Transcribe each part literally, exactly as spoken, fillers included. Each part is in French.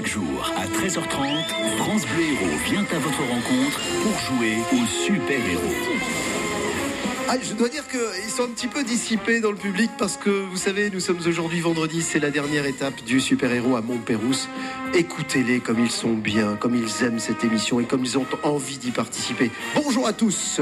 Chaque jour, à treize heures trente, France Bleu Héros vient à votre rencontre pour jouer aux super-héros. Ah, je dois dire qu'ils sont un petit peu dissipés dans le public parce que, vous savez, nous sommes aujourd'hui vendredi, c'est la dernière étape du super-héros à Montpérouse. Écoutez-les comme ils sont bien, comme ils aiment cette émission et comme ils ont envie d'y participer. Bonjour à tous.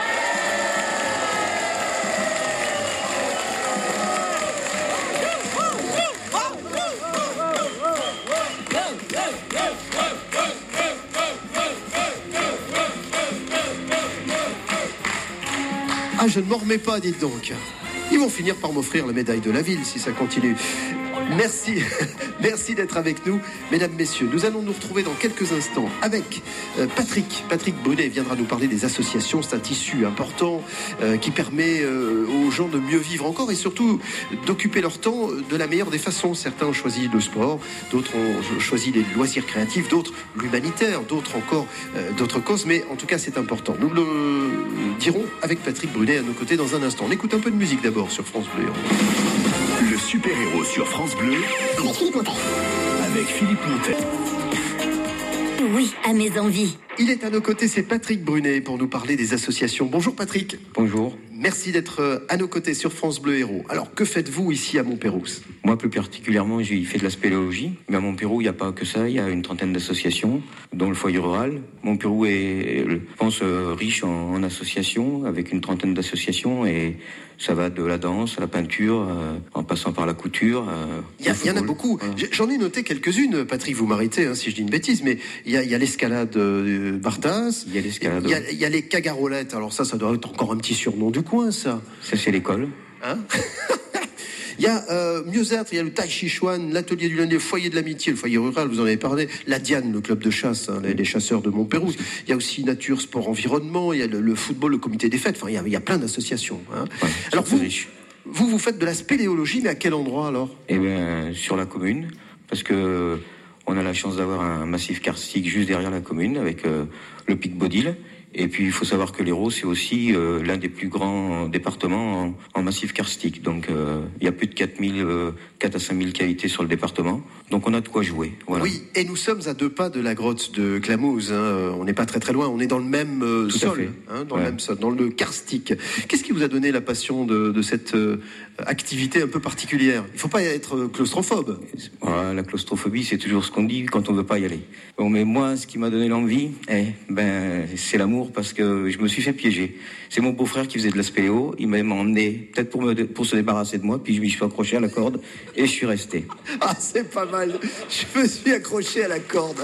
Ah, je ne m'en remets pas, dites donc. Ils vont finir par m'offrir la médaille de la ville si ça continue. Merci, merci d'être avec nous, mesdames, messieurs. Nous allons nous retrouver dans quelques instants avec euh, Patrick. Patrick Brunet viendra nous parler des associations. C'est un tissu important euh, qui permet euh, aux gens de mieux vivre encore et surtout d'occuper leur temps de la meilleure des façons. Certains ont choisi le sport, d'autres ont choisi les loisirs créatifs, d'autres l'humanitaire, d'autres encore euh, d'autres causes. Mais en tout cas, c'est important. Nous le dirons avec Patrick Brunet à nos côtés dans un instant. On écoute un peu de musique d'abord sur France Bleu. Le super-héros sur France Bleu avec Philippe Montet. Avec Philippe Montet. Oui, à mes envies. Il est à nos côtés, c'est Patrick Brunet pour nous parler des associations. Bonjour Patrick. Bonjour. Merci d'être à nos côtés sur France Bleu Héros. Alors, que faites-vous ici à Montpérouse ? Moi, plus particulièrement, j'ai fait de la spéléologie. Mais à Montpérouse, il n'y a pas que ça. Il y a une trentaine d'associations, dont le foyer rural. Montpérouse est, je pense, riche en, en associations, avec une trentaine d'associations. Et ça va de la danse à la peinture, euh, en passant par la couture. Euh, il, y a, il y en a beaucoup. Voilà. J'en ai noté quelques-unes. Patrick, vous m'arrêtez hein, si je dis une bêtise, mais il y a, il y a l'escalade euh, Bartas. Il y a l'escalade. Il y a, il y a les cagarolettes. Alors ça, ça doit être encore un petit surnom du coin, ça. Ça, c'est l'école. Hein? Il y a euh, mieux-être, il y a le Tai Chi Chuan, l'atelier du lundi, le foyer de l'amitié, le foyer rural, vous en avez parlé, la Diane, le club de chasse, hein, les, les chasseurs de Montpérouse. Il y a aussi nature, sport, environnement, il y a le, le football, le comité des fêtes, enfin, il y a, il y a plein d'associations. Hein. Ouais, alors vous, vous, vous faites de la spéléologie, mais à quel endroit alors ? Eh bien, sur la commune, parce que on a la chance d'avoir un massif karstique juste derrière la commune, avec euh, le pic Bodil. Et puis, il faut savoir que l'Hérault, c'est aussi euh, l'un des plus grands départements en, en massif karstique. Donc, euh, il y a plus de quatre mille, euh, quatre à cinq mille cavités sur le département. Donc, on a de quoi jouer. Voilà. Oui, et nous sommes à deux pas de la grotte de Clamouze. Hein. On n'est pas très très loin. On est dans le même euh, sol, hein, dans ouais. le même sol, dans le karstique. Qu'est-ce qui vous a donné la passion de, de cette euh, activité un peu particulière ? Il ne faut pas être claustrophobe. Voilà, la claustrophobie, c'est toujours ce qu'on dit quand on ne veut pas y aller. Bon, mais moi, ce qui m'a donné l'envie, eh, ben, c'est l'amour. Parce que je me suis fait piéger. C'est mon beau-frère qui faisait de la spéléo. Il m'a emmené, peut-être pour, me, pour se débarrasser de moi, puis je m'y suis accroché à la corde et je suis resté. Ah, c'est pas mal. Je me suis accroché à la corde.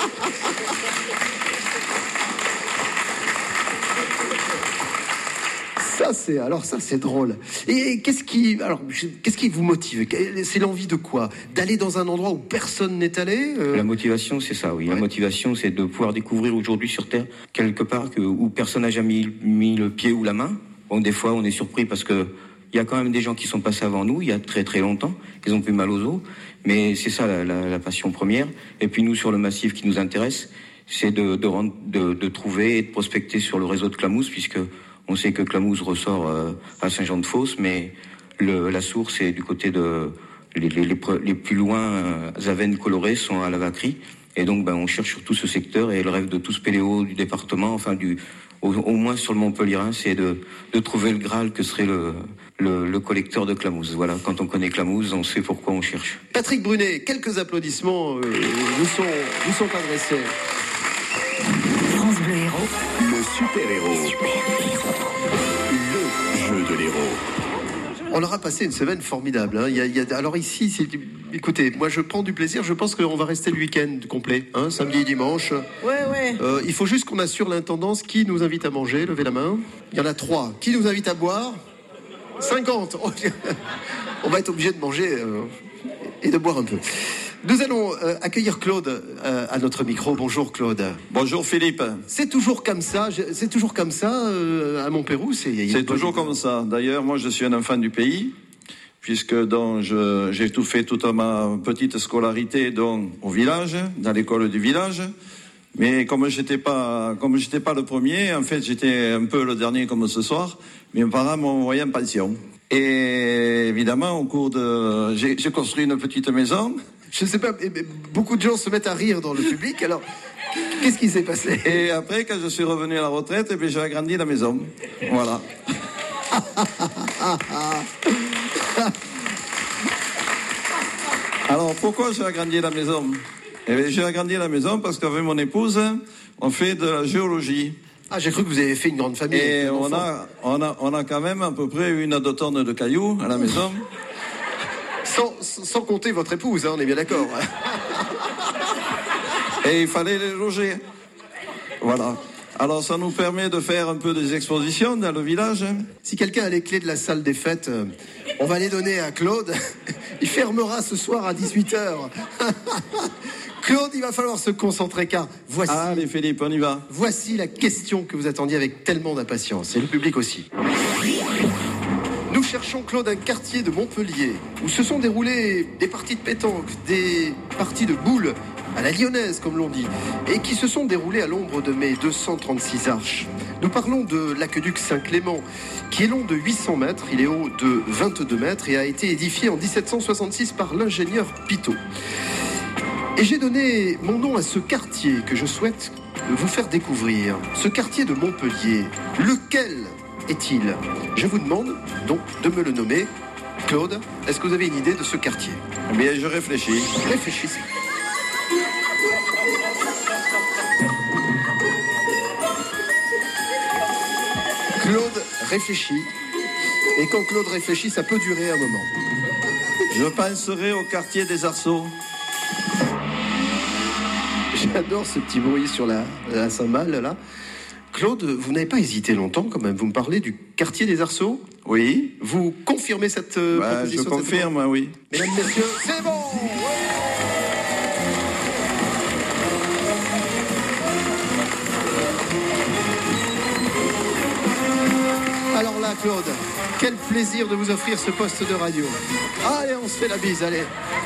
Ça, c'est, alors ça, c'est drôle. Et qu'est-ce qui, alors, qu'est-ce qui vous motive ? C'est l'envie de quoi ? D'aller dans un endroit où personne n'est allé ? euh... La motivation, c'est ça, oui. Ouais. La motivation, c'est de pouvoir découvrir aujourd'hui sur Terre, quelque part que, où personne n'a jamais mis, mis le pied ou la main. Bon, des fois, on est surpris parce que il y a quand même des gens qui sont passés avant nous, il y a très très longtemps, ils ont plus mal aux os. Mais c'est ça, la, la, la passion première. Et puis nous, sur le massif qui nous intéresse, c'est de, de, de, de trouver et de prospecter sur le réseau de Clamouze, puisque on sait que Clamouze ressort euh, à Saint-Jean-de-Fosse, mais le, la source est du côté de... Les, les, les, les plus loin, euh, Avennes colorées sont à la Vacquerie. Et donc, ben, on cherche sur tout ce secteur. Et le rêve de tout spéléo du département, enfin, du, au, au moins sur le Montpellierin, c'est de, de trouver le Graal que serait le, le, le collecteur de Clamouze. Voilà, quand on connaît Clamouze, on sait pourquoi on cherche. Patrick Brunet, quelques applaudissements euh, nous, sont, nous sont adressés. France Bleu Héros. Le super-héros. Super-héros. Le jeu de l'héros. On aura passé une semaine formidable. Hein. Il y a, il y a, alors ici, c'est, écoutez, moi je prends du plaisir. Je pense qu'on va rester le week-end complet, hein, samedi et dimanche. Ouais, ouais. Euh, il faut juste qu'on assure l'intendance. Qui nous invite à manger ? Levez la main. Il y en a trois. Qui nous invite à boire ? cinquante. On va être obligé de manger euh, et de boire un peu. Nous allons euh, accueillir Claude euh, à notre micro. Bonjour Claude. Bonjour Philippe. C'est toujours comme ça, c'est toujours comme ça euh, à Montpérouse. C'est, c'est toujours comme ça. D'ailleurs, moi je suis un enfant du pays, puisque donc, je, j'ai tout fait toute ma petite scolarité donc, au village, dans l'école du village. Mais comme j'étais pas, comme j'étais pas le premier, en fait j'étais un peu le dernier comme ce soir. Mes parents m'ont envoyé en pension. Et évidemment, au cours de, j'ai, j'ai construit une petite maison. Je ne sais pas, mais beaucoup de gens se mettent à rire dans le public. Alors, qu'est-ce qui s'est passé? Et après, quand je suis revenu à la retraite, eh bien, j'ai agrandi la maison. Voilà. Alors, pourquoi j'ai agrandi la maison? Eh bien, j'ai agrandi la maison parce qu'avec mon épouse, on fait de la géologie. Ah, j'ai cru que vous avez fait une grande famille. Et on a, on, a, on a quand même à peu près une à deux tonnes de cailloux à la maison. Sans, sans compter votre épouse, hein, on est bien d'accord. Et il fallait les loger. Voilà. Alors ça nous permet de faire un peu des expositions dans le village. Si quelqu'un a les clés de la salle des fêtes, euh, on va les donner à Claude. Il fermera ce soir à dix-huit heures. Claude, il va falloir se concentrer car voici, Allez Philippe, on y va. voici la question que vous attendiez avec tellement d'impatience. Et le public aussi. Nous cherchons, Claude, un quartier de Montpellier où se sont déroulées des parties de pétanque, des parties de boules à la lyonnaise, comme l'on dit, et qui se sont déroulées à l'ombre de mes deux cent trente-six arches. Nous parlons de l'aqueduc Saint-Clément, qui est long de huit cents mètres, il est haut de vingt-deux mètres et a été édifié en dix-sept cent soixante-six par l'ingénieur Pitot. Et j'ai donné mon nom à ce quartier que je souhaite vous faire découvrir. Ce quartier de Montpellier, lequel est-il? Je vous demande donc de me le nommer. Claude, est-ce que vous avez une idée de ce quartier? Eh bien, je réfléchis. Réfléchissez. Claude réfléchit. Et quand Claude réfléchit, ça peut durer un moment. Je penserai au quartier des Arceaux. J'adore ce petit bruit sur la, la cymbale, là. Claude, vous n'avez pas hésité longtemps, quand même. Vous me parlez du quartier des Arceaux? Oui. Vous confirmez cette euh, Bah, proposition? je confirme, oui. Mesdames, messieurs, c'est bon! Alors là, Claude, quel plaisir de vous offrir ce poste de radio. Allez, on se fait la bise, allez.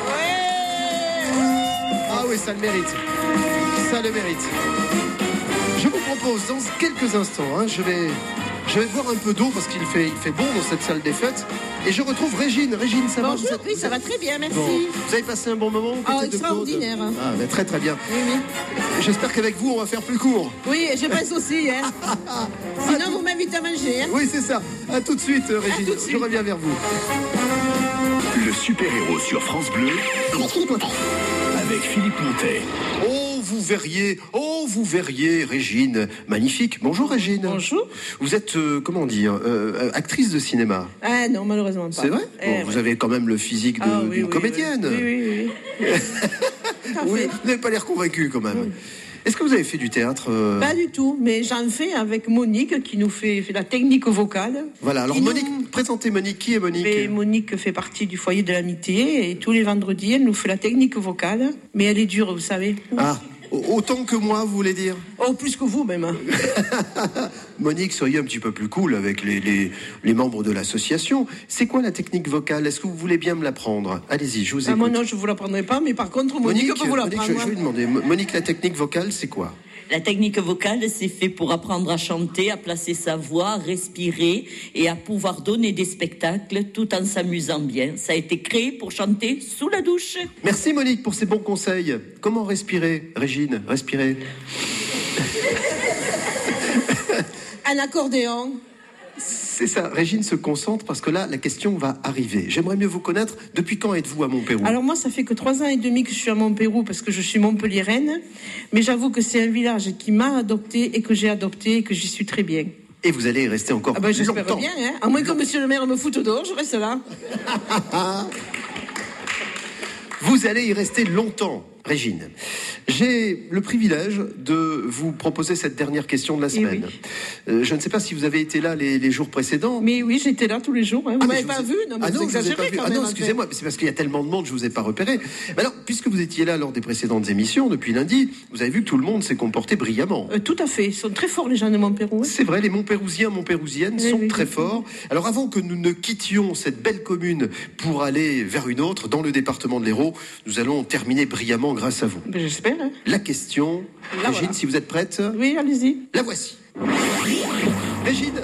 Ah oui, ça le mérite. Ça le mérite. Je vous propose dans quelques instants, hein, je vais, je vais boire un peu d'eau parce qu'il fait, il fait bon dans cette salle des fêtes. Et je retrouve Régine. Régine, ça va? Bonjour, vous êtes- oui, ça va très bien, merci. Bon. Vous avez passé un bon moment aux Ah, côtés de Claude? extraordinaire. Ah, mais très très bien. Oui, oui. J'espère qu'avec vous, on va faire plus court. Oui, je pense aussi. Hein. Sinon, vous m'invitez à manger. Hein. Oui, c'est ça. À tout de suite, Régine. tout de Je suite. reviens vers vous. Le super-héros sur France Bleu Avec Philippe Montet. avec Philippe Montet. Oh, vous verriez, oh, vous verriez, Régine. Magnifique. Bonjour, Régine. Bonjour. Vous êtes, euh, comment dire, euh, actrice de cinéma. Ah non, malheureusement pas. C'est vrai? Eh, Bon, ouais. vous avez quand même le physique de- Ah, oui, d'une oui, comédienne. Oui, oui, oui. oui. Tout à Oui, fait. vous n'avez pas l'air convaincu quand même. Est-ce que vous avez fait du théâtre euh, Pas du tout, mais j'en fais avec Monique qui nous fait, fait la technique vocale. Voilà, alors Qui nous- Monique, présentez Monique. Qui est Monique? Mais Monique fait partie du foyer de l'amitié et tous les vendredis, elle nous fait la technique vocale. Mais elle est dure, vous savez. Ah, autant que moi, vous voulez dire? Oh, plus que vous même. Monique, soyez un petit peu plus cool avec les, les, les membres de l'association. C'est quoi la technique vocale? Est-ce que vous voulez bien me l'apprendre? Allez-y, je vous Ah, écoute. moi non, je vous l'apprendrai pas, mais par contre, Monique, peut vous Monique, l'apprendre. je, je vais lui demander. Mo- Monique, la technique vocale, c'est quoi? La technique vocale, c'est fait pour apprendre à chanter, à placer sa voix, à respirer et à pouvoir donner des spectacles tout en s'amusant bien. Ça a été créé pour chanter sous la douche. Merci Monique pour ces bons conseils. Comment respirer, Régine? Respirer. Un accordéon. C'est ça, Régine se concentre parce que là, la question va arriver. J'aimerais mieux vous connaître. Depuis quand êtes-vous à Montpérou? Alors moi, ça fait que trois ans et demi que je suis à Montpérou parce que je suis montpelliéraine. Mais j'avoue que c'est un village qui m'a adopté et que j'ai adopté et que j'y suis très bien. Et vous allez y rester encore Ah ben j'espère longtemps. bien, hein. À moins que monsieur le maire me foute dehors, je reste là. Vous allez y rester longtemps, Régine. J'ai le privilège de vous proposer cette dernière question de la Eh semaine. oui. Euh, je ne sais pas si vous avez été là les, les jours précédents. Mais oui, j'étais là tous les jours. Hein. Vous Ah, mais m'avez je pas vous ai- vu? Non, mais ah vous non, je vous ai exagérez pas vu. quand Ah même. non, excusez-moi, c'est parce qu'il y a tellement de monde, je vous ai pas repéré. Mais alors, puisque vous étiez là lors des précédentes émissions, depuis lundi, vous avez vu que tout le monde s'est comporté brillamment. Euh, tout à fait. Ils sont très forts, les gens de Montpérou. Hein. C'est vrai, les Montpérousiens, Montpérousiennes Oui, sont oui, très oui. forts. Alors avant que nous ne quittions cette belle commune pour aller vers une autre, dans le département de l'Hérault, nous allons terminer brillamment grâce à vous. Ben, j'espère. Hein. La question, Là, Régine, voilà. si vous êtes prête, Oui, allez-y. la voici. Régine,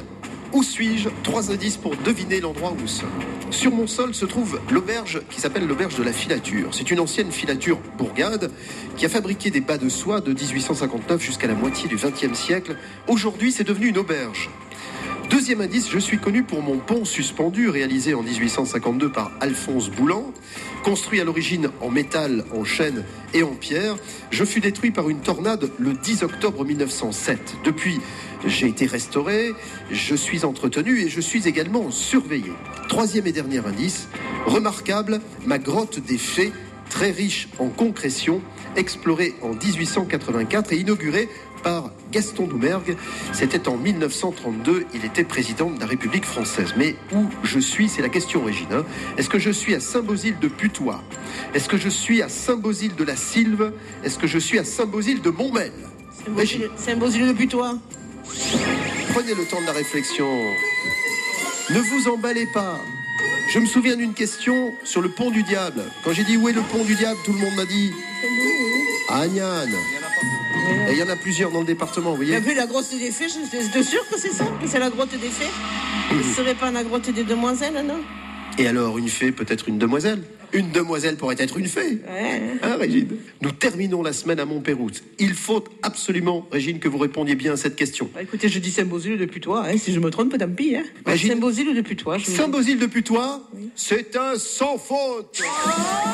Où suis-je? Trois indices pour deviner l'endroit où nous sommes. Sur mon sol se trouve l'auberge qui s'appelle l'auberge de la filature. C'est une ancienne filature bourgade qui a fabriqué des bas de soie de dix-huit cent cinquante-neuf jusqu'à la moitié du vingtième siècle. Aujourd'hui, c'est devenu une auberge. Deuxième indice, je suis connu pour mon pont suspendu réalisé en dix-huit cent cinquante-deux par Alphonse Boulan. Construit à l'origine en métal, en chêne et en pierre, je fus détruit par une tornade le dix octobre mille neuf cent sept. Depuis, j'ai été restauré, je suis entretenu et je suis également surveillé. Troisième et dernier indice, remarquable, ma grotte des fées, très riche en concrétions, explorée en dix-huit cent quatre-vingt-quatre et inaugurée par Gaston Doumergue. C'était en mille neuf cent trente-deux, il était président de la République française. Mais où je suis, c'est la question, Régine. Hein. Est-ce que je suis à Saint-Bosile de Putois? Est-ce que je suis à Saint-Bosile de la Sylve? Est-ce que je suis à Saint-Bosile de Montmel? Régine. Saint-Bosile de Putois. Prenez le temps de la réflexion. Ne vous emballez pas. Je me souviens d'une question sur le pont du diable. Quand j'ai dit où est le pont du diable, tout le monde m'a dit Agnan. Et il y en a plusieurs dans le département, vous voyez. Il y a vu la grotte des fées, je suis sûr que c'est ça, que c'est la grotte des fées. Ce ne serait pas la grotte des demoiselles, non? Et alors, une fée peut être une demoiselle? Une demoiselle pourrait être une fée. Ouais. Hein, Régine? Nous terminons la semaine à Montpeyrouse. Il faut absolument, Régine, que vous répondiez bien à cette question. Bah, écoutez, je dis Saint-Bosile de Putois, hein, si je me trompe, tant pis. Hein. Régine... Saint-Bosile de Putois. Je Saint-Bosile de Putois, oui. C'est un sans faute. Oh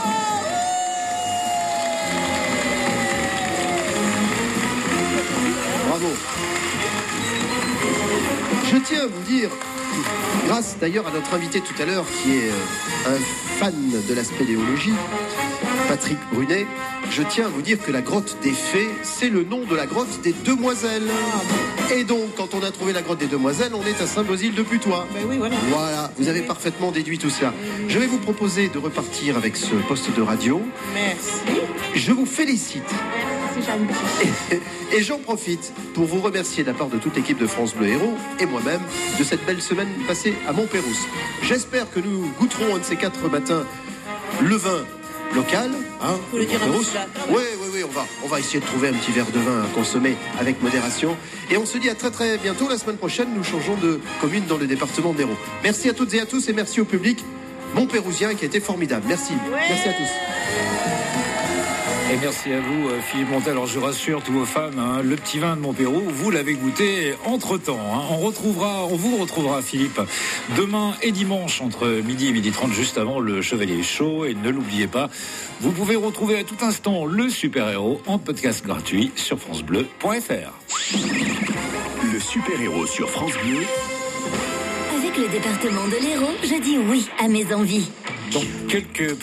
Bravo. Je tiens à vous dire, grâce d'ailleurs à notre invité tout à l'heure, qui est un fan de la spéléologie, Patrick Brunet, je tiens à vous dire que la grotte des fées, c'est le nom de la grotte des demoiselles. Et donc, quand on a trouvé la grotte des demoiselles, on est à Saint-Bosile de Putois. Ben oui, voilà. Voilà, vous avez parfaitement déduit tout cela. Je vais vous proposer de repartir avec ce poste de radio. Merci. Je vous félicite. Merci, gentil. Et, et j'en profite pour vous remercier de la part de toute l'équipe de France Bleu Héros et moi-même de cette belle semaine passée à Montpeyrouse. J'espère que nous goûterons un de ces quatre matins le vin local, hein, faut le dire un peu cela. Oui, oui, oui, on va, on va essayer de trouver un petit verre de vin à consommer avec modération. Et on se dit à très très bientôt. La semaine prochaine, nous changeons de commune dans le département de l'Hérault. Merci à toutes et à tous et merci au public montpeyrousien qui a été formidable. Merci, ouais. Merci à tous. Et merci à vous, Philippe Montel. Alors je rassure tous vos fans, hein, le petit vin de Montpeyroux, vous l'avez goûté entre-temps. Hein. On retrouvera, on vous retrouvera, Philippe, demain et dimanche entre midi et midi trente, juste avant le Chevalier Chaud. Et ne l'oubliez pas, vous pouvez retrouver à tout instant le super-héros en podcast gratuit sur francebleu point fr. Le super-héros sur France Bleu. Avec le département de l'Hérault, je dis oui à mes envies. Donc quelques